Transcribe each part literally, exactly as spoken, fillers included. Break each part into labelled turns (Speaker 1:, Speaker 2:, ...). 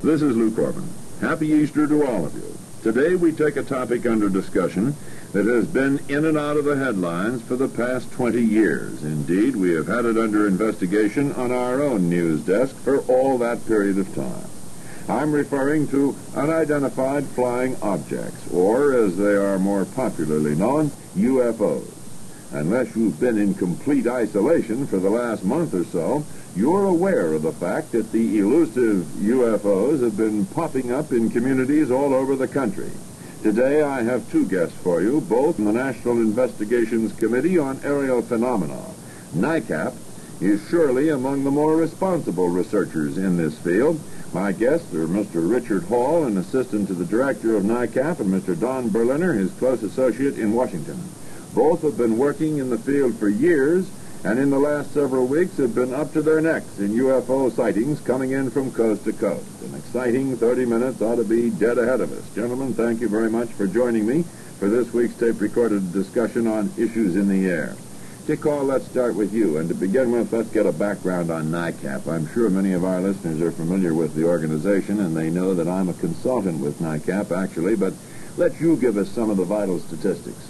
Speaker 1: This is Lou Corbin. Happy Easter to all of you. Today we take a topic under discussion that has been in and out of the headlines for the past twenty years. Indeed, we have had it under investigation on our own news desk for all that period of time. I'm referring to unidentified flying objects, or as they are more popularly known, U F Os. Unless you've been in complete isolation for the last month or so, you're aware of the fact that the elusive U F Os have been popping up in communities all over the country. Today I have two guests for you, both from the National Investigations Committee on Aerial Phenomena. NICAP is surely among the more responsible researchers in this field. My guests are Mister Richard Hall, an assistant to the director of NICAP, and Mister Don Berliner, his close associate in Washington. Both have been working in the field for years, and in the last several weeks have been up to their necks in U F O sightings coming in from coast to coast. An exciting thirty minutes ought to be dead ahead of us. Gentlemen, thank you very much for joining me for this week's tape-recorded discussion on issues in the air. Dick Hall, let's start with you. And to begin with, let's get a background on NICAP. I'm sure many of our listeners are familiar with the organization, and they know that I'm a consultant with NICAP, actually, but let you give us some of the vital statistics.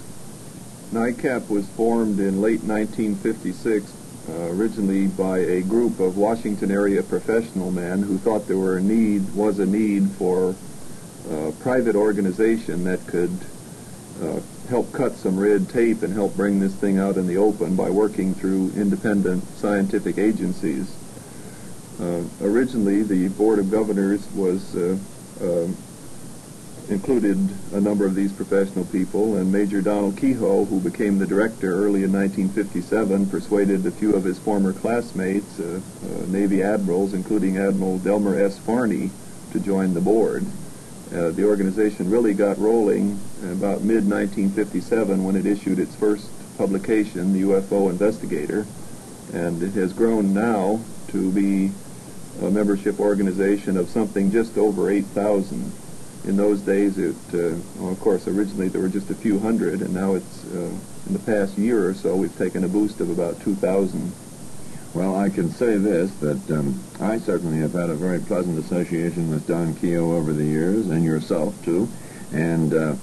Speaker 2: NICAP was formed in late nineteen fifty-six, uh, originally by a group of Washington area professional men who thought there were a need, was a need for a private organization that could uh, help cut some red tape and help bring this thing out in the open by working through independent scientific agencies. Uh, originally, the Board of Governors was uh, uh, included a number of these professional people, and Major Donald Kehoe, who became the director early in nineteen fifty-seven, persuaded a few of his former classmates, uh, uh, Navy admirals, including Admiral Delmer S. Farney, to join the board. Uh, the organization really got rolling about mid nineteen fifty-seven when it issued its first publication, the U F O Investigator, and it has grown now to be a membership organization of something just over eight thousand. In those days, it, uh, well, of course, originally there were just a few hundred, and now it's, uh, in the past year or so, we've taken a boost of about two thousand.
Speaker 1: Well, I can say this, that um, I certainly have had a very pleasant association with Don Kehoe over the years, and yourself, too. And uh,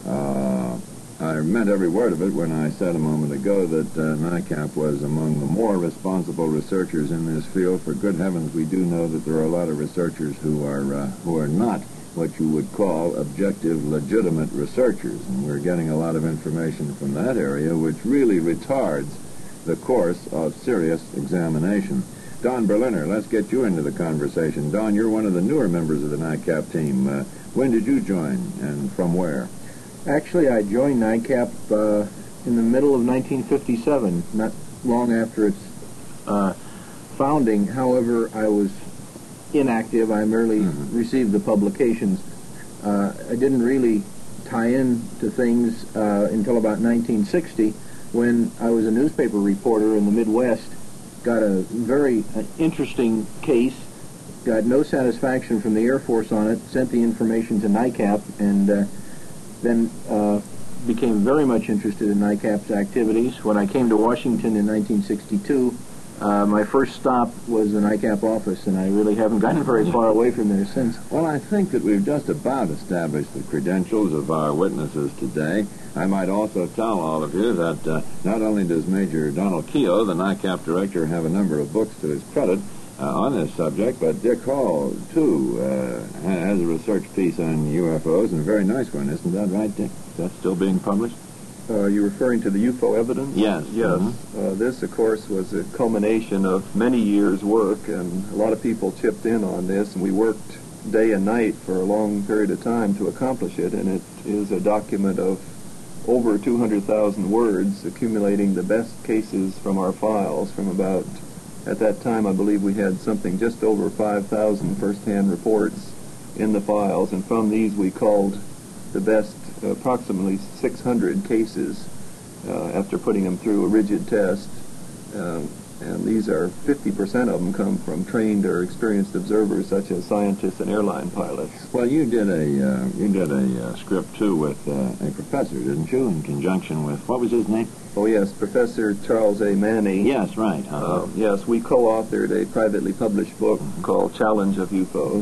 Speaker 1: uh, I meant every word of it when I said a moment ago that uh, NICAP was among the more responsible researchers in this field. For good heavens, we do know that there are a lot of researchers who are uh, who are not what you would call objective, legitimate researchers. And we're getting a lot of information from that area, which really retards the course of serious examination. Don Berliner, let's get you into the conversation. Don, you're one of the newer members of the NICAP team. Uh, when did you join, and from where?
Speaker 3: Actually, I joined NICAP uh, in the middle of nineteen fifty-seven, not long after its uh, founding. However, I was inactive. I merely mm-hmm. received the publications. Uh, I didn't really tie in to things uh, until about nineteen sixty, when I was a newspaper reporter in the Midwest, got a very uh, interesting case, got no satisfaction from the Air Force on it, sent the information to NICAP, and uh, then uh, became very much interested in NICAP's activities. When I came to Washington in nineteen sixty-two, Uh, my first stop was the NICAP office, and I really haven't gotten very far away from there since.
Speaker 1: Well, I think that we've just about established the credentials of our witnesses today. I might also tell all of you that uh, not only does Major Donald Kehoe, the NICAP director, have a number of books to his credit uh, on this subject, but Dick Hall, too, uh, has a research piece on U F Os, and a very nice one. Isn't that right, Dick? Is that still being published?
Speaker 2: Uh, are you referring to the U F O evidence?
Speaker 1: Yes.
Speaker 2: Yes.
Speaker 1: Mm-hmm.
Speaker 2: Uh, this, of course, was a culmination of many years' work, and a lot of people chipped in on this, and we worked day and night for a long period of time to accomplish it, and it is a document of over two hundred thousand words, accumulating the best cases from our files from about, at that time, I believe we had something just over five thousand first-hand reports in the files, and from these we called the best approximately six hundred cases uh, after putting them through a rigid test. Um, and these are fifty percent of them come from trained or experienced observers such as scientists and airline pilots.
Speaker 1: Well, you did a uh, you did a uh, script too with uh, a professor, didn't you? In conjunction with, what was his name?
Speaker 2: Oh yes, Professor Charles A. Manny.
Speaker 1: Yes, right. Uh-huh.
Speaker 2: Uh, yes, we co-authored a privately published book mm-hmm. called Challenge of U F Os.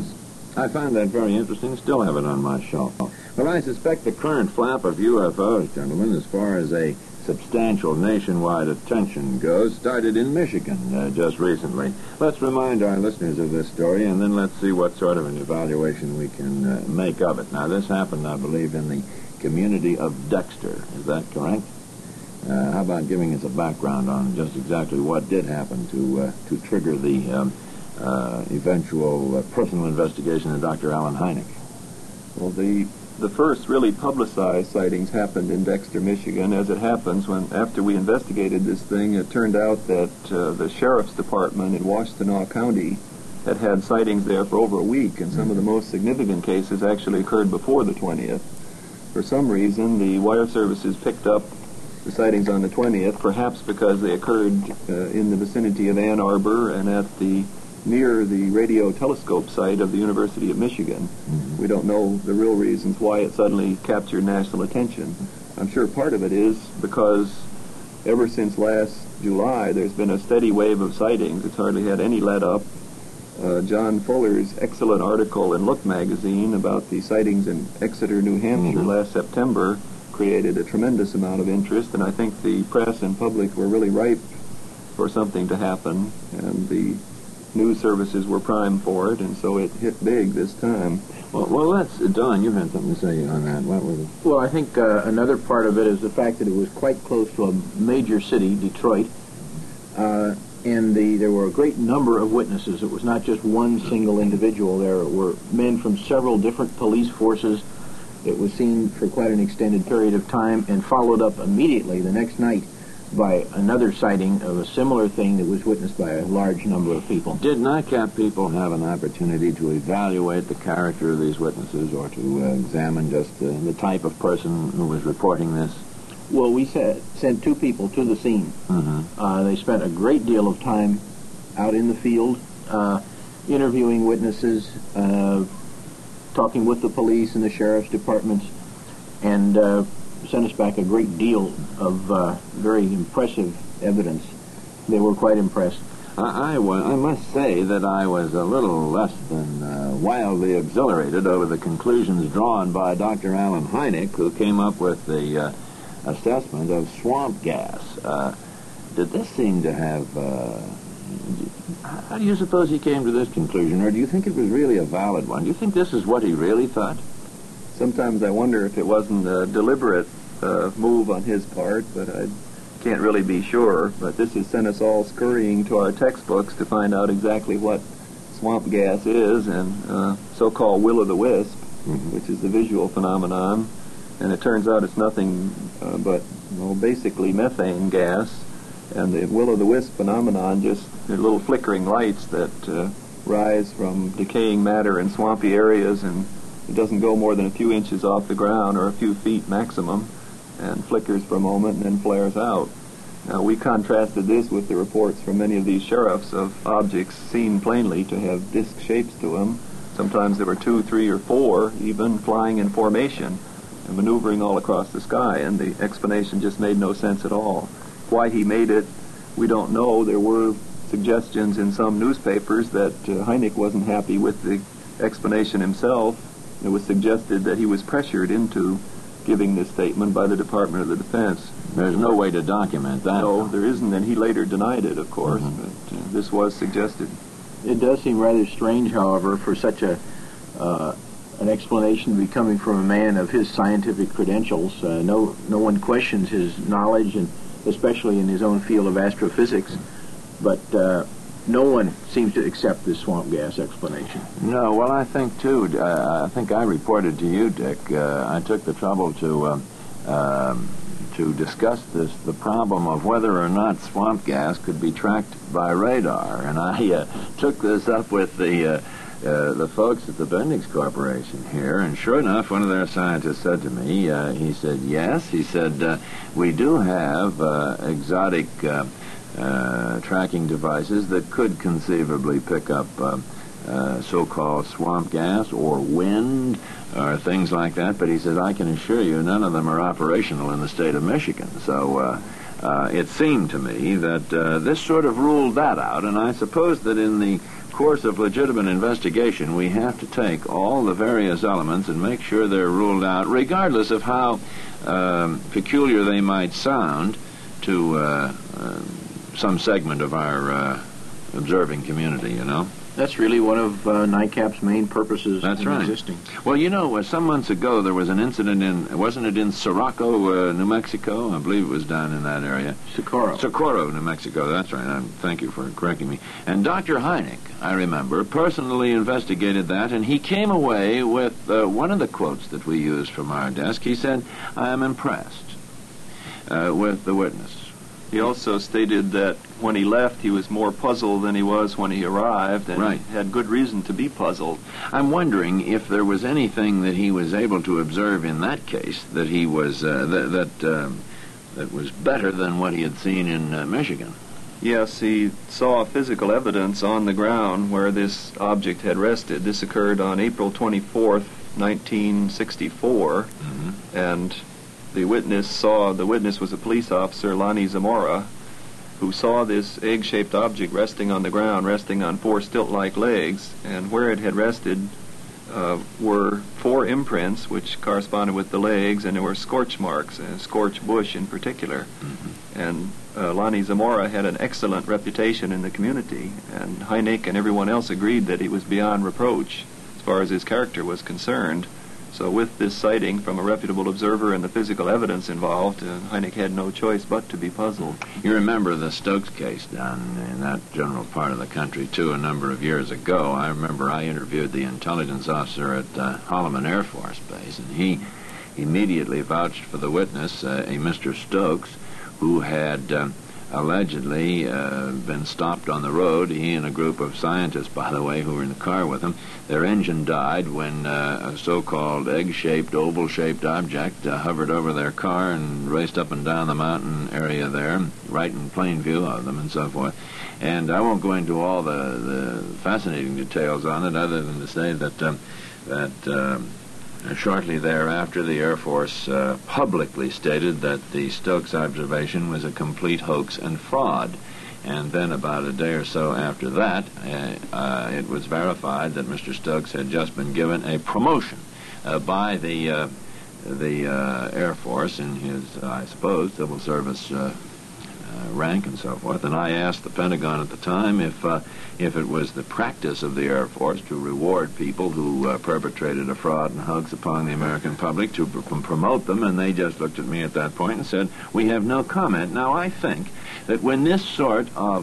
Speaker 1: I find that very interesting. Still have it on my shelf. But I suspect the current flap of U F Os, gentlemen, as far as a substantial nationwide attention goes, started in Michigan uh, just recently. Let's remind our listeners of this story, and then let's see what sort of an evaluation we can uh, make of it. Now, this happened, I believe, in the community of Dexter. Is that correct? Uh, how about giving us a background on just exactly what did happen to uh, to trigger the um, uh, eventual uh, personal investigation of Doctor Allen Hynek?
Speaker 2: Well, the the first really publicized sightings happened in Dexter, Michigan. As it happens, when after we investigated this thing, it turned out that uh, the sheriff's department in Washtenaw County had had sightings there for over a week, and some of the most significant cases actually occurred before the twentieth. For some reason, the wire services picked up the sightings on the twentieth, perhaps because they occurred uh, in the vicinity of Ann Arbor and at the near the radio telescope site of the University of Michigan. Mm-hmm. We don't know the real reasons why it suddenly captured national attention. I'm sure part of it is because ever since last July, there's been a steady wave of sightings. It's hardly had any let up. Uh, John Fuller's excellent article in Look magazine about the sightings in Exeter, New Hampshire mm-hmm. last September created a tremendous amount of interest, and I think the press and public were really ripe for something to happen, and the news services were primed for it, and so it hit big this time.
Speaker 1: Well, well let's, Don, you had something to say on that. What was it?
Speaker 3: Well, I think uh, another part of it is the fact that it was quite close to a major city, Detroit, uh, and the, there were a great number of witnesses. It was not just one single individual. There were men from several different police forces. It was seen for quite an extended period of time and followed up immediately the next night by another sighting of a similar thing that was witnessed by a large number of people.
Speaker 1: Did NICAP people have an opportunity to evaluate the character of these witnesses or to uh, examine just uh, the type of person who was reporting this?
Speaker 3: Well, we said, sent two people to the scene.
Speaker 1: Mm-hmm.
Speaker 3: Uh, they spent a great deal of time out in the field, uh, interviewing witnesses, uh, talking with the police and the sheriff's departments, and uh, sent us back a great deal of uh, very impressive evidence. They were quite impressed.
Speaker 1: I, I, was, I must say that I was a little less than uh, wildly exhilarated over the conclusions drawn by Doctor Allen Hynek, who came up with the uh, assessment of swamp gas. Uh, did this seem to have... Uh, how do you suppose he came to this conclusion, or do you think it was really a valid one? Do you think this is what he really thought?
Speaker 2: Sometimes I wonder if it wasn't a deliberate uh, move on his part, but I can't really be sure. But this has sent us all scurrying to our textbooks to find out exactly what swamp gas is, and uh, so-called will-o'-the-wisp, mm-hmm. which is the visual phenomenon. And it turns out it's nothing uh, but, well, basically methane gas. And the will-o'-the-wisp phenomenon, just they're little flickering lights that uh, rise from decaying matter in swampy areas, and it doesn't go more than a few inches off the ground, or a few feet maximum, and flickers for a moment and then flares out. Now, we contrasted this with the reports from many of these sheriffs of objects seen plainly to have disc shapes to them. Sometimes there were two, three, or four, even flying in formation and maneuvering all across the sky, and the explanation just made no sense at all. Why he made it, we don't know. There were suggestions in some newspapers that uh, Hynek wasn't happy with the explanation himself. It was suggested that he was pressured into giving this statement by the Department of the Defense.
Speaker 1: There's no way to document that.
Speaker 2: No, there isn't, and he later denied it, of course, mm-hmm. but uh, this was suggested.
Speaker 3: It does seem rather strange, however, for such a uh, an explanation to be coming from a man of his scientific credentials. Uh, no, no one questions his knowledge, and especially in his own field of astrophysics, but uh, no one seems to accept this swamp gas explanation.
Speaker 1: No, well, I think, too, uh, I think I reported to you, Dick, uh, I took the trouble to uh, um, to discuss this, the problem of whether or not swamp gas could be tracked by radar, and I uh, took this up with the uh, Uh, the folks at the Bendix Corporation here, and sure enough, one of their scientists said to me, uh, he said, yes, he said, uh, we do have uh, exotic uh, uh, tracking devices that could conceivably pick up uh, uh, so-called swamp gas or wind or things like that, but he says, I can assure you none of them are operational in the state of Michigan. So uh, uh, it seemed to me that uh, this sort of ruled that out, and I suppose that in the
Speaker 4: course of legitimate investigation, we have to take all the various elements and make sure they're ruled out, regardless of how um, peculiar they might sound to uh, uh, some segment of our uh, observing community, you know.
Speaker 3: That's really one of uh, NICAP's main purposes
Speaker 4: That's
Speaker 3: in
Speaker 4: right.
Speaker 3: existing.
Speaker 4: Well, you know, uh, some months ago there was an incident in, wasn't it in Sirocco, uh, New Mexico? I believe it was down in that area.
Speaker 3: Socorro.
Speaker 4: Socorro, New Mexico, that's right. Um, thank you for correcting me. And Doctor Hynek, I remember, personally investigated that, and he came away with uh, one of the quotes that we used from our desk. He said, "I am impressed uh, with the witness."
Speaker 2: He also stated that when he left, he was more puzzled than he was when he arrived, and
Speaker 4: Right.
Speaker 2: he had good reason to be puzzled.
Speaker 4: I'm wondering if there was anything that he was able to observe in that case that he was uh, that that, um, that was better than what he had seen in uh, Michigan.
Speaker 2: Yes, he saw physical evidence on the ground where this object had rested. This occurred on April twenty-fourth, nineteen sixty-four,
Speaker 4: Mm-hmm.
Speaker 2: and the witness saw, the witness was a police officer, Lonnie Zamora, who saw this egg-shaped object resting on the ground, resting on four stilt-like legs, and where it had rested uh, were four imprints, which corresponded with the legs, and there were scorch marks, a scorched bush in particular.
Speaker 4: Mm-hmm.
Speaker 2: And uh, Lonnie Zamora had an excellent reputation in the community, and Hynek and everyone else agreed that he was beyond reproach as far as his character was concerned. So with this sighting from a reputable observer and the physical evidence involved, uh, Hynek had no choice but to be puzzled.
Speaker 4: You remember the Stokes case down in that general part of the country, too, a number of years ago. I remember I interviewed the intelligence officer at uh, Holloman Air Force Base, and he immediately vouched for the witness, uh, a Mister Stokes, who had uh, allegedly uh, been stopped on the road. He and a group of scientists, by the way, who were in the car with him, their engine died when uh, a so-called egg-shaped, oval-shaped object uh, hovered over their car and raced up and down the mountain area there, right in plain view of them and so forth. And I won't go into all the, the fascinating details on it, other than to say that um, that um, shortly thereafter, the Air Force uh, publicly stated that the Stokes observation was a complete hoax and fraud. And then about a day or so after that, uh, uh, it was verified that Mister Stokes had just been given a promotion uh, by the uh, the uh, Air Force in his, uh, I suppose, civil service uh, uh, rank and so forth. And I asked the Pentagon at the time if uh, if it was the practice of the Air Force to reward people who uh, perpetrated a fraud and hoax upon the American public, to pr- promote them, and they just looked at me at that point and said, "We have no comment." Now, I think that when this sort of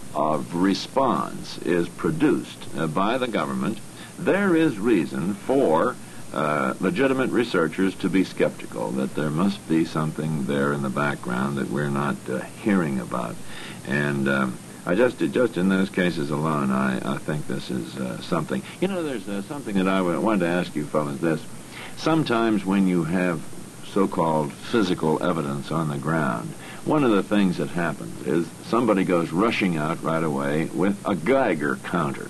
Speaker 4: of response is produced uh, by the government, there is reason for uh, legitimate researchers to be skeptical, that there must be something there in the background that we're not uh, hearing about. And um, I just, just in those cases alone, I, I think this is uh, something. You know, there's uh, something that I wanted to ask you fellas this. Sometimes when you have so-called physical evidence on the ground, one of the things that happens is somebody goes rushing out right away with a Geiger counter,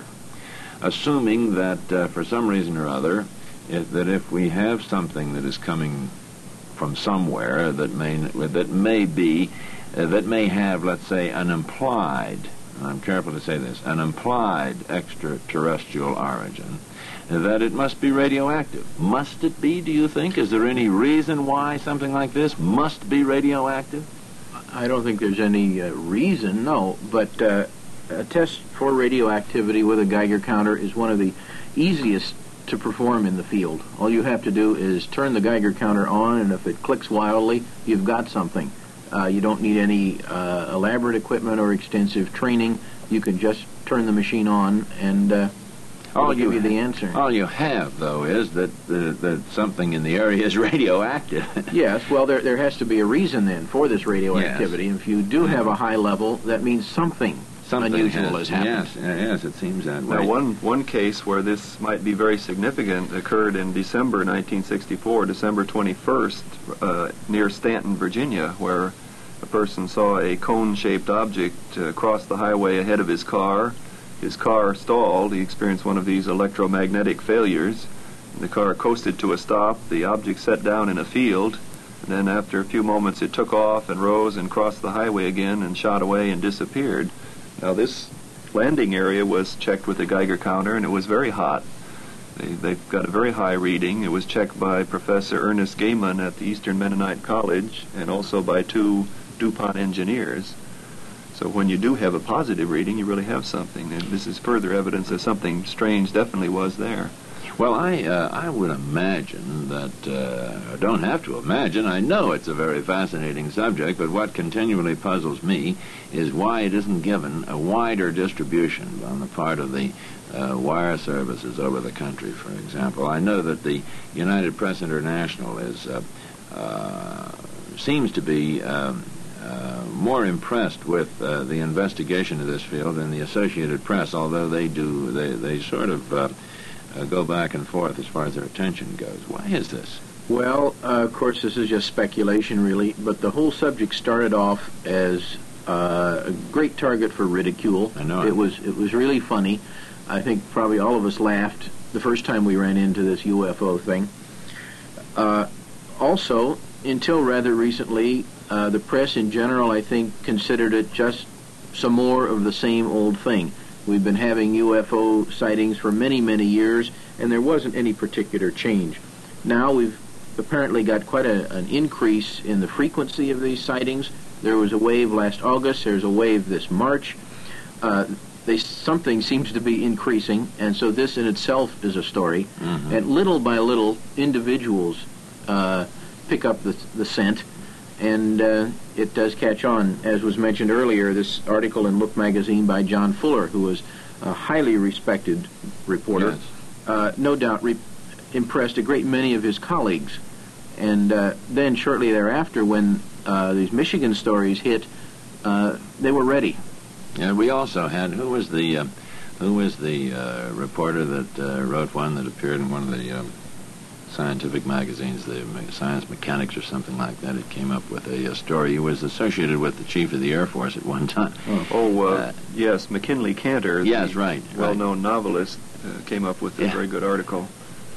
Speaker 4: assuming that uh, for some reason or other, it, that if we have something that is coming from somewhere that may that may be uh, that may have, let's say, an implied, and I'm careful to say this, an implied extraterrestrial origin, that it must be radioactive. Must it be, do you think? Is there any reason why something like this must be radioactive?
Speaker 3: I don't think there's any uh, reason, no, but uh, a test for radioactivity with a Geiger counter is one of the easiest to perform in the field. All you have to do is turn the Geiger counter on, and if it clicks wildly, you've got something. Uh, you don't need any uh, elaborate equipment or extensive training. You can just turn the machine on, and uh,
Speaker 4: All
Speaker 3: it'll give you
Speaker 4: ha-
Speaker 3: the answer.
Speaker 4: All you have, though, is that uh, that something in the area is radioactive.
Speaker 3: Yes, well, there there has to be a reason then for this radioactivity.
Speaker 4: Yes.
Speaker 3: If you do have a high level, that means something,
Speaker 4: Something
Speaker 3: unusual
Speaker 4: has,
Speaker 3: has happened.
Speaker 4: Yes, uh, yes, it seems that way.
Speaker 2: Now, one, one case where this might be very significant occurred in December nineteen sixty-four, December twenty-first, uh, near Stanton, Virginia, where a person saw a cone-shaped object uh, cross the highway ahead of his car. His car stalled. He experienced one of these electromagnetic failures. The car coasted to a stop. The object set down in a field. And then after a few moments, it took off and rose and crossed the highway again and shot away and disappeared. Now, this landing area was checked with a Geiger counter, and it was very hot. They, they've got a very high reading. It was checked by Professor Ernest Gaiman at the Eastern Mennonite College and also by two DuPont engineers. So when you do have a positive reading, you really have something. And this is further evidence that something strange definitely was there.
Speaker 4: Well, I uh, I would imagine that, uh, I don't have to imagine, I know it's a very fascinating subject, but what continually puzzles me is why it isn't given a wider distribution on the part of the uh, wire services over the country, for example. I know that the United Press International is uh, uh, seems to be um, uh, more impressed with uh, the investigation of this field than the Associated Press, although they do, they, they sort of... Uh, Uh, go back and forth as far as their attention goes. Why is this?
Speaker 3: Well, uh, of course, this is just speculation, really, but the whole subject started off as uh, a great target for ridicule.
Speaker 4: I know.
Speaker 3: It was it was really funny. I think probably all of us laughed the first time we ran into this U F O thing. Uh, also, until rather recently, uh, the press in general, I think, considered it just some more of the same old thing. We've been having U F O sightings for many, many years, and there wasn't any particular change. Now we've apparently got quite a, an increase in the frequency of these sightings. There was a wave last August. There's a wave this March. Uh, they, something seems to be increasing, and so this in itself is a story.
Speaker 4: Mm-hmm.
Speaker 3: And little by little, individuals uh, pick up the, the scent, and uh, it does catch on. As was mentioned earlier, this article in Look magazine by John Fuller, who was a highly respected reporter,
Speaker 4: Yes.
Speaker 3: uh, no doubt re- impressed a great many of his colleagues. And uh, then shortly thereafter, when uh, these Michigan stories hit, uh, they were ready.
Speaker 4: And we also had, who was the uh, who was the uh, reporter that uh, wrote one that appeared in one of the um, scientific magazines, the Science Mechanics or something like that? It came up with a, a story. He was associated with the chief of the Air Force at one time.
Speaker 2: Oh, oh uh,
Speaker 4: Uh,
Speaker 2: yes, McKinley Cantor,
Speaker 4: Yes,
Speaker 2: the
Speaker 4: right.
Speaker 2: well-known novelist, uh, came up with a
Speaker 4: Yeah.
Speaker 2: very good article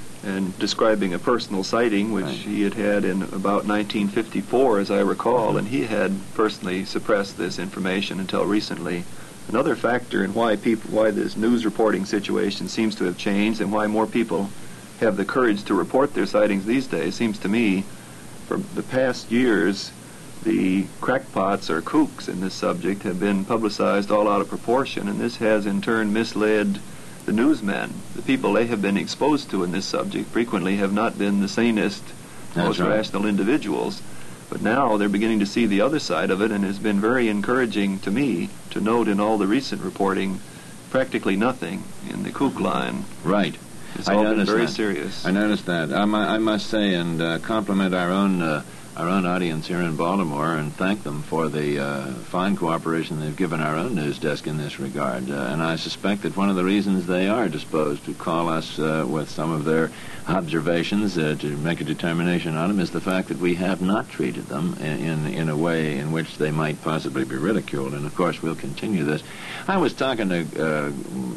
Speaker 2: and describing a personal sighting which
Speaker 4: Right.
Speaker 2: he had had in about nineteen fifty-four, as I recall, and he had personally suppressed this information until recently. Another factor in why people, why this news reporting situation seems to have changed and why more people have the courage to report their sightings these days, seems to me, for the past years, the crackpots or kooks in this subject have been publicized all out of proportion, and this has in turn misled the newsmen. The people they have been exposed to in this subject frequently have not been the sanest,
Speaker 4: That's
Speaker 2: most
Speaker 4: right.
Speaker 2: rational individuals. But now they're beginning to see the other side of it, and it's been very encouraging to me to note in all the recent reporting practically nothing in the kook line.
Speaker 4: Right.
Speaker 2: It's
Speaker 4: I
Speaker 2: all been
Speaker 4: noticed
Speaker 2: very
Speaker 4: that.
Speaker 2: serious.
Speaker 4: I noticed that. I, mu- I must say and uh, compliment our own uh, our own audience here in Baltimore and thank them for the uh, fine cooperation they've given our own news desk in this regard. Uh, and I suspect that one of the reasons they are disposed to call us uh, with some of their observations uh, to make a determination on them is the fact that we have not treated them in, in in a way in which they might possibly be ridiculed. And of course we'll continue this. I was talking to uh,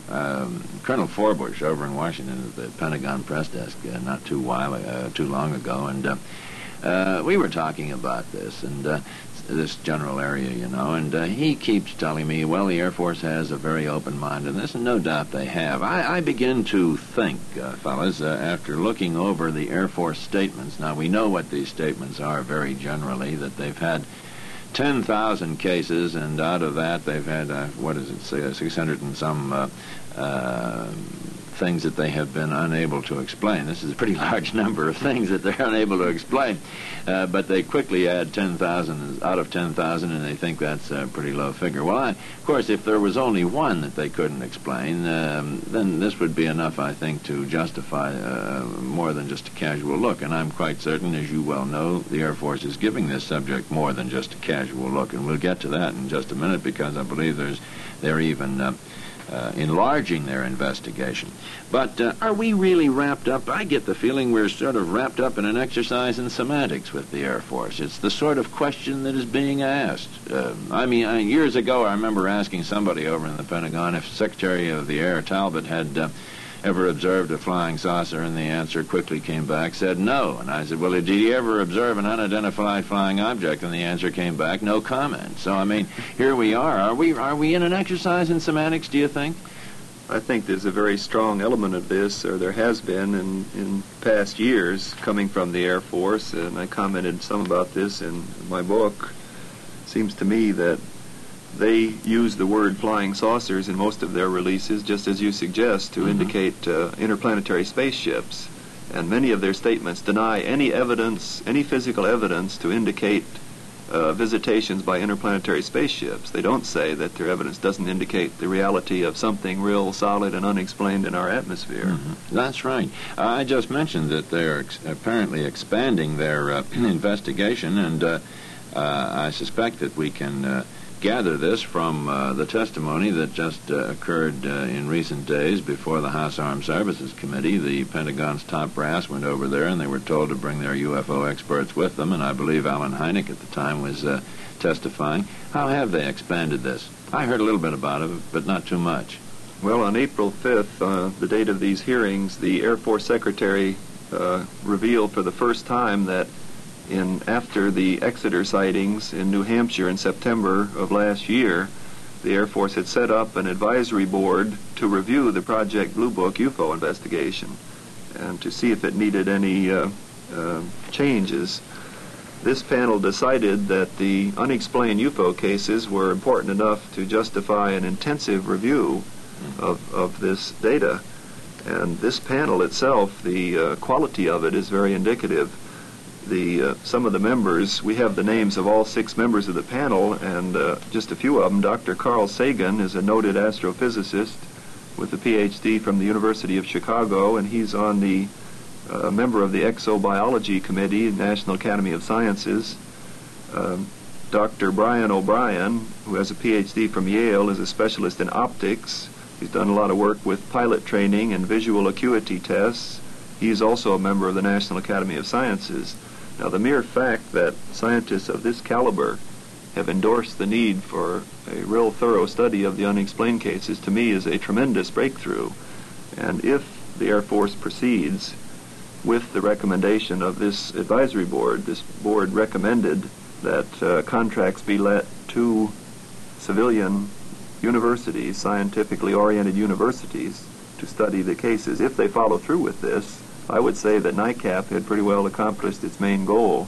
Speaker 4: um, Colonel Forbush over in Washington at the Pentagon press desk uh, not too while uh, too long ago, and uh, uh, we were talking about this and uh, this general area, you know, and uh, he keeps telling me, well, the Air Force has a very open mind in this, and no doubt they have. I, I begin to think, uh, fellas, uh, after looking over the Air Force statements, now we know what these statements are very generally, that they've had ten thousand cases, and out of that they've had, uh, what is it, say, six hundred and some uh, uh, things that they have been unable to explain. This is a pretty large number of things that they're unable to explain, uh, but they quickly add ten thousand out of ten thousand, and they think that's a pretty low figure. Well, I, of course, if there was only one that they couldn't explain, um, then this would be enough, I think, to justify uh, more than just a casual look, and I'm quite certain, as you well know, the Air Force is giving this subject more than just a casual look, and we'll get to that in just a minute, because I believe there's they're even uh, Uh, enlarging their investigation. But uh, are we really wrapped up? I get the feeling we're sort of wrapped up in an exercise in semantics with the Air Force. It's the sort of question that is being asked. Uh, I mean, I, years ago I remember asking somebody over in the Pentagon if Secretary of the Air Talbot had uh, ever observed a flying saucer? And the answer quickly came back, said no. And I said, well, did you ever observe an unidentified flying object? And the answer came back, no comment. So, I mean, here we are. Are we, are we in an exercise in semantics, do you think?
Speaker 2: I think there's a very strong element of this, or there has been in, in past years, coming from the Air Force, and I commented some about this in my book. It seems to me that they use the word flying saucers in most of their releases, just as you suggest, to mm-hmm. indicate uh, interplanetary spaceships. And many of their statements deny any evidence, any physical evidence to indicate Uh, visitations by interplanetary spaceships. They don't say that their evidence doesn't indicate the reality of something real, solid, and unexplained in our atmosphere.
Speaker 4: Mm-hmm. That's right. Uh, I just mentioned that they're ex- apparently expanding their uh, investigation, and uh, uh, I suspect that we can uh, gather this from uh, the testimony that just uh, occurred uh, in recent days before the House Armed Services Committee. The Pentagon's top brass went over there, and they were told to bring their U F O experts with them, and I believe Alan Hynek at the time was uh, testifying. How have they expanded this? I heard a little bit about it, but not too much.
Speaker 2: Well, on April fifth, uh, the date of these hearings, the Air Force Secretary uh, revealed for the first time that In, after the Exeter sightings in New Hampshire in September of last year, the Air Force had set up an advisory board to review the Project Blue Book U F O investigation and to see if it needed any uh, uh, changes. This panel decided that the unexplained U F O cases were important enough to justify an intensive review of, of this data. And this panel itself, the uh, quality of it is very indicative. The uh, some of the members, we have the names of all six members of the panel, and uh, just a few of them. Doctor Carl Sagan is a noted astrophysicist with a P H D from the University of Chicago, and he's on the uh, member of the Exobiology Committee, National Academy of Sciences. Um, Doctor Brian O'Brien, who has a P H D from Yale, is a specialist in optics. He's done a lot of work with pilot training and visual acuity tests. He's also a member of the National Academy of Sciences. Now, the mere fact that scientists of this caliber have endorsed the need for a real thorough study of the unexplained cases, to me, is a tremendous breakthrough. And if the Air Force proceeds with the recommendation of this advisory board, this board recommended that uh, contracts be let to civilian universities, scientifically oriented universities, to study the cases. If they follow through with this, I would say that NICAP had pretty well accomplished its main goal.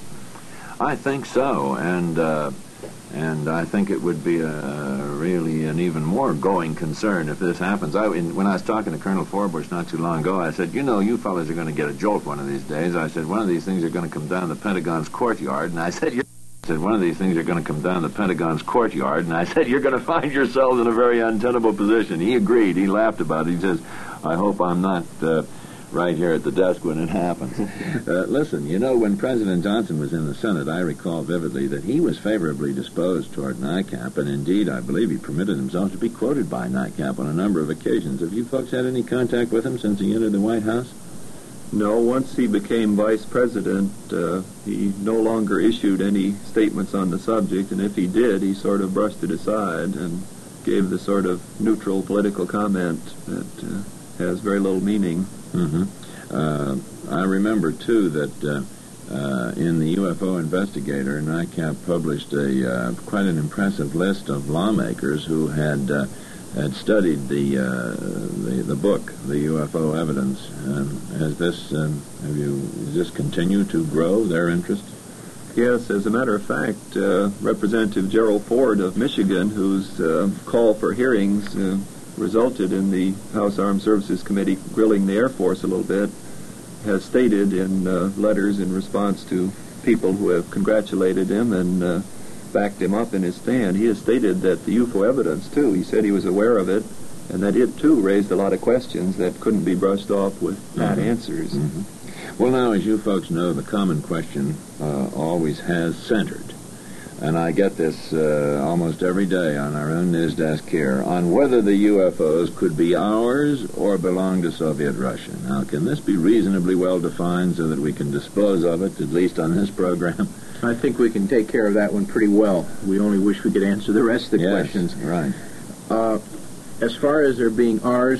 Speaker 4: I think so, and uh, and I think it would be a, really an even more going concern if this happens. I, in, when I was talking to Colonel Forbush not too long ago, I said, you know, you fellas are going to get a jolt one of these days. I said, one of these things are going to come down the Pentagon's courtyard, and I said, you're I said, one of these things are going to come down the Pentagon's courtyard, and I said, you're going to find yourselves in a very untenable position. He agreed. He laughed about it. He says, I hope I'm not uh, right here at the desk when it happens. uh, listen, you know, when President Johnson was in the Senate, I recall vividly that he was favorably disposed toward NICAP, and indeed, I believe he permitted himself to be quoted by NICAP on a number of occasions. Have you folks had any contact with him since he entered the White House?
Speaker 2: No, once he became vice president, uh, he no longer issued any statements on the subject, and if he did, he sort of brushed it aside and gave the sort of neutral political comment that uh, has very little meaning.
Speaker 4: Mm-hmm. Uh, I remember, too, that uh, uh, in the U F O Investigator, NICAP published a uh, quite an impressive list of lawmakers who had uh, had studied the, uh, the the book, the U F O Evidence. Um, has this um, have you does this continue to grow their interest?
Speaker 2: Yes, as a matter of fact, uh, Representative Gerald Ford of Michigan, whose uh, call for hearings uh, resulted in the House Armed Services Committee grilling the Air Force a little bit, has stated in uh, letters in response to people who have congratulated him and uh, backed him up in his stand, he has stated that the U F O evidence, too, he said he was aware of it, and that it, too, raised a lot of questions that couldn't be brushed off with pat mm-hmm. answers.
Speaker 4: Mm-hmm. Well, now, as you folks know, the common question uh, always has centered, and I get this uh, almost every day on our own news desk here, on whether the U F Os could be ours or belong to Soviet Russia. Now, can this be reasonably well defined so that we can dispose of it, at least on this program?
Speaker 3: I think we can take care of that one pretty well. We only wish we could answer the rest of the
Speaker 4: yes,
Speaker 3: questions.
Speaker 4: Right.
Speaker 3: Uh, as far as there being ours,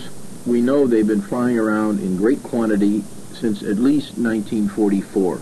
Speaker 3: we know they've been flying around in great quantity since at least nineteen forty-four.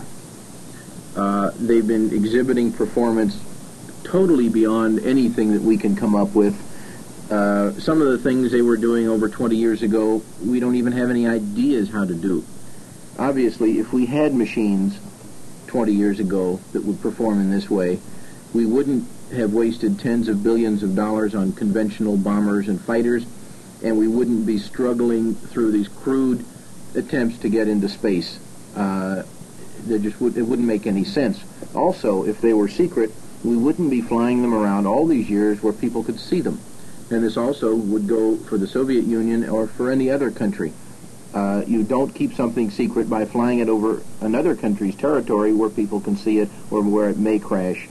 Speaker 3: Uh, they've been exhibiting performance totally beyond anything that we can come up with. Uh, some of the things they were doing over twenty years ago, we don't even have any ideas how to do. Obviously, if we had machines twenty years ago that would perform in this way, we wouldn't have wasted tens of billions of dollars on conventional bombers and fighters, and we wouldn't be struggling through these crude attempts to get into space. Uh, they just would, it wouldn't make any sense. Also, if they were secret, we wouldn't be flying them around all these years where people could see them. And this also would go for the Soviet Union or for any other country. Uh, you don't keep something secret by flying it over another country's territory where people can see it or where it may crash.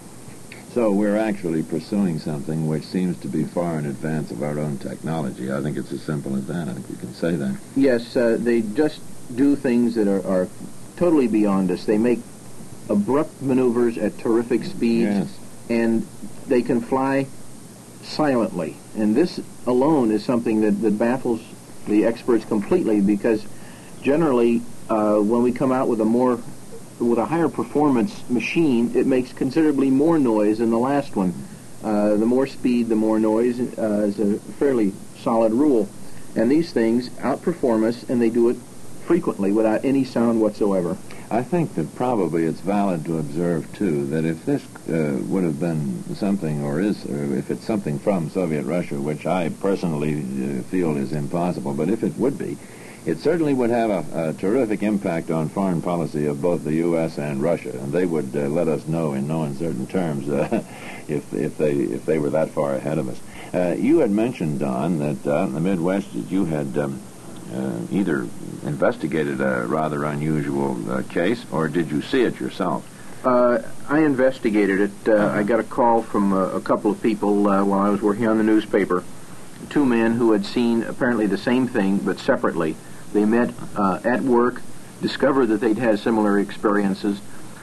Speaker 4: So we're actually pursuing something which seems to be far in advance of our own technology. I think it's as simple as that. I think we can say that.
Speaker 3: Yes, uh, they just do things that are, are totally beyond us. They make abrupt maneuvers at terrific speeds,
Speaker 4: Yes.
Speaker 3: and they can fly silently. And this alone is something that, that baffles the experts completely, because generally uh, when we come out with a more with a higher performance machine, it makes considerably more noise than the last one. Uh, the more speed, the more noise uh, is a fairly solid rule. And these things outperform us, and they do it frequently without any sound whatsoever.
Speaker 4: I think that probably it's valid to observe, too, that if this uh, would have been something, or is, or if it's something from Soviet Russia, which I personally uh, feel is impossible, but if it would be, it certainly would have a, a terrific impact on foreign policy of both the U S and Russia, and they would uh, let us know in no uncertain terms uh, if if they if they were that far ahead of us. Uh, you had mentioned, Don, that uh, in the Midwest that you had um, uh, either investigated a rather unusual uh, case, or did you see it yourself?
Speaker 3: Uh, I investigated it. Uh,
Speaker 4: Uh-huh.
Speaker 3: I got a call from a, a couple of people uh, while I was working on the newspaper. Two men who had seen apparently the same thing, but separately. They met uh, at work, discovered that they'd had similar experiences,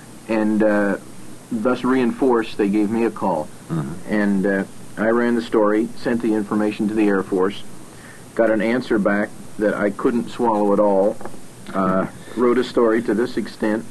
Speaker 3: and uh, thus reinforced, they gave me a call.
Speaker 4: Mm-hmm.
Speaker 3: And uh, I ran the story, sent the information to the Air Force, got an answer back that I couldn't swallow at all, uh, wrote a story to this extent,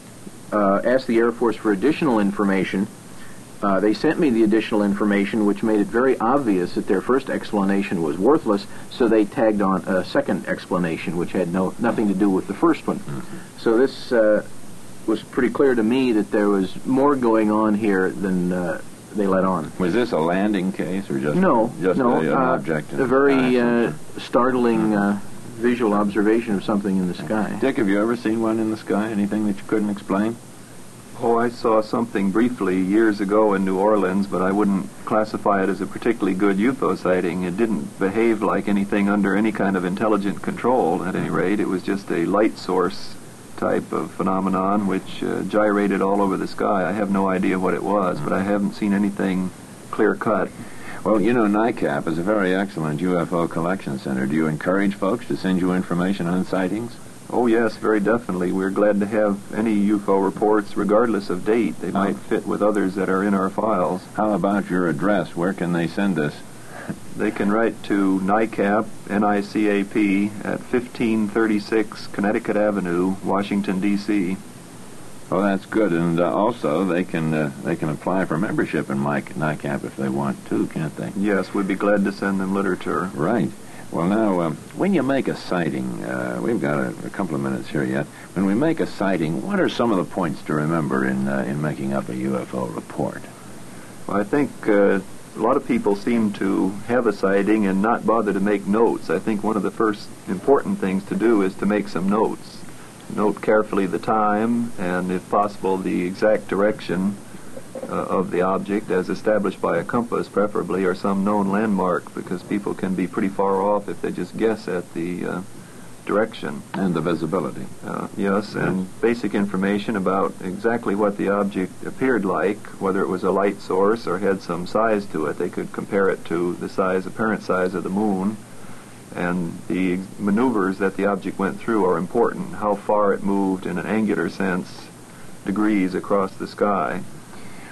Speaker 3: uh, asked the Air Force for additional information. Uh, they sent me the additional information, which made it very obvious that their first explanation was worthless, so they tagged on a second explanation, which had no nothing to do with the first one.
Speaker 4: Mm-hmm.
Speaker 3: So this uh, was pretty clear to me that there was more going on here than uh, they let on.
Speaker 4: Was this a landing case, or just
Speaker 3: No,
Speaker 4: just
Speaker 3: no,
Speaker 4: a, an
Speaker 3: uh,
Speaker 4: object? in
Speaker 3: a very
Speaker 4: the
Speaker 3: uh,
Speaker 4: sky?
Speaker 3: startling uh, visual observation of something in the sky.
Speaker 4: Dick, have you ever seen one in the sky? Anything that you couldn't explain?
Speaker 2: Oh, I saw something briefly years ago in New Orleans, but I wouldn't classify it as a particularly good U F O sighting. It didn't behave like anything under any kind of intelligent control, at any rate. It was just a light source type of phenomenon which uh, gyrated all over the sky. I have no idea what it was, but I haven't seen anything clear-cut.
Speaker 4: Well, you know, NICAP is a very excellent U F O collection center. Do you encourage folks to send you information on sightings?
Speaker 2: Oh, yes, very definitely. We're glad to have any U F O reports, regardless of date. They might fit with others that are in our files.
Speaker 4: How about your address? Where can they send this?
Speaker 2: They can write to NICAP, N I C A P, at fifteen thirty-six Connecticut Avenue, Washington, D C
Speaker 4: Oh, that's good. And uh, also, they can uh, they can apply for membership in NICAP if they want to, can't they?
Speaker 2: Yes, we'd be glad to send them literature.
Speaker 4: Right. Well, now, um, when you make a sighting, uh, we've got a, a couple of minutes here yet. When we make a sighting, what are some of the points to remember in uh, in making up a U F O report?
Speaker 2: Well, I think uh, a lot of people seem to have a sighting and not bother to make notes. I think one of the first important things to do is to make some notes. Note carefully the time and, if possible, the exact direction uh, of the object as established by a compass, preferably, or some known landmark, because people can be pretty far off if they just guess at the uh, direction.
Speaker 4: And the visibility.
Speaker 2: Uh, yes, and basic information about exactly what the object appeared like, whether it was a light source or had some size to it. They could compare it to the size, apparent size of the moon. And the maneuvers that the object went through are important. How far it moved in an angular sense, degrees across the sky.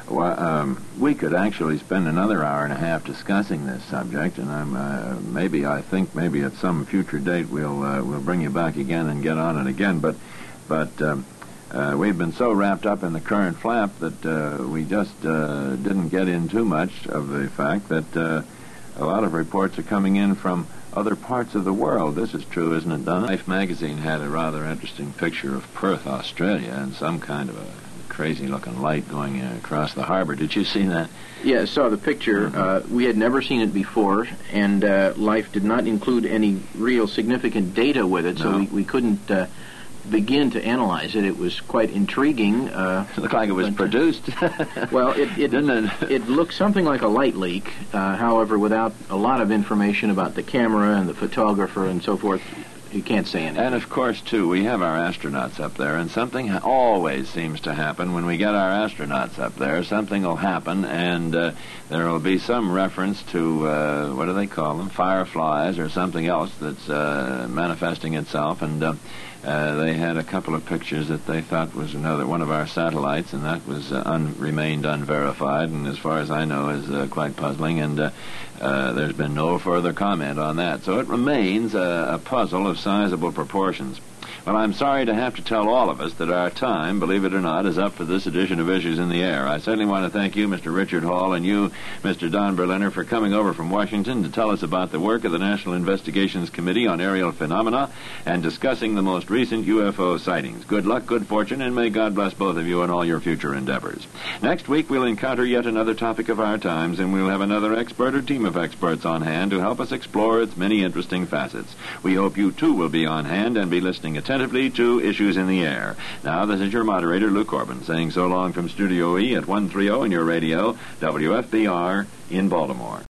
Speaker 4: well, um, we could actually spend another hour and a half discussing this subject, and I'm uh, maybe I think maybe at some future date we'll uh, we'll bring you back again and get on it again. But but um, uh, we've been so wrapped up in the current flap that uh, we just uh, didn't get in too much of the fact that uh, a lot of reports are coming in from other parts of the world. This is true, isn't it, Donna? Life magazine had a rather interesting picture of Perth, Australia, and some kind of a crazy-looking light going uh, across the harbor. Did you see that?
Speaker 3: Yeah, I saw the picture.
Speaker 4: Mm-hmm.
Speaker 3: Uh, we had never seen it before, and uh, Life did not include any real significant data with it, so
Speaker 4: No.
Speaker 3: we, we couldn't uh, begin to analyze it. It was quite intriguing. Uh,
Speaker 4: It looked like it was
Speaker 3: but,
Speaker 4: produced.
Speaker 3: Well, it, it
Speaker 4: Didn't it?
Speaker 3: It looked something like a light leak. Uh, however, without a lot of information about the camera and the photographer and so forth, you can't say anything.
Speaker 4: And, of course, too, we have our astronauts up there, and something ha- always seems to happen when we get our astronauts up there. Something will happen, and uh, there will be some reference to, uh, what do they call them, fireflies or something else that's uh, manifesting itself, and uh, uh, they had a couple of pictures that they thought was another one of our satellites, and that was uh, un- remained unverified, and as far as I know is uh, quite puzzling, and uh, uh, there's been no further comment on that. So it remains a, a puzzle of sizable proportions. Well, I'm sorry to have to tell all of us that our time, believe it or not, is up for this edition of Issues in the Air. I certainly want to thank you, Mister Richard Hall, and you, Mister Don Berliner, for coming over from Washington to tell us about the work of the National Investigations Committee on Aerial Phenomena and discussing the most recent U F O sightings. Good luck, good fortune, and may God bless both of you in all your future endeavors. Next week, we'll encounter yet another topic of our times, and we'll have another expert or team of experts on hand to help us explore its many interesting facets. We hope you, too, will be on hand and be listening attentively to Issues in the Air. Now, this is your moderator, Lou Corbin, saying so long from Studio E at one thirty in your radio, W F B R in Baltimore.